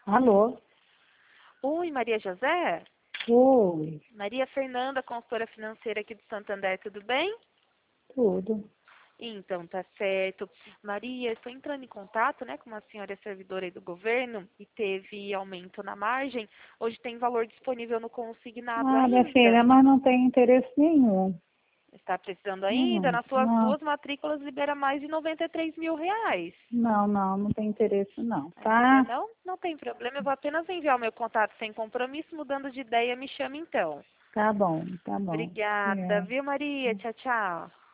Alô? Oi, Maria José? Oi, Maria Fernanda, consultora financeira aqui do Santander, tudo bem? tudo. Então, tá certo. Maria, estou entrando em contato, né, com uma senhora servidora aí do governo e teve aumento na margem. Hoje tem valor disponível no consignado Ah, minha ainda. filha, mas não tem interesse nenhum. Está precisando ainda? Nenhum. Nas suas Não, duas matrículas libera mais de R$ 93.000. não tem interesse não, Ainda tá? não? Não tem problema. Eu vou apenas enviar o meu contato sem compromisso. Mudando de ideia, me chame então. Tá bom. Obrigada, É. viu, Maria? Tchau, tchau.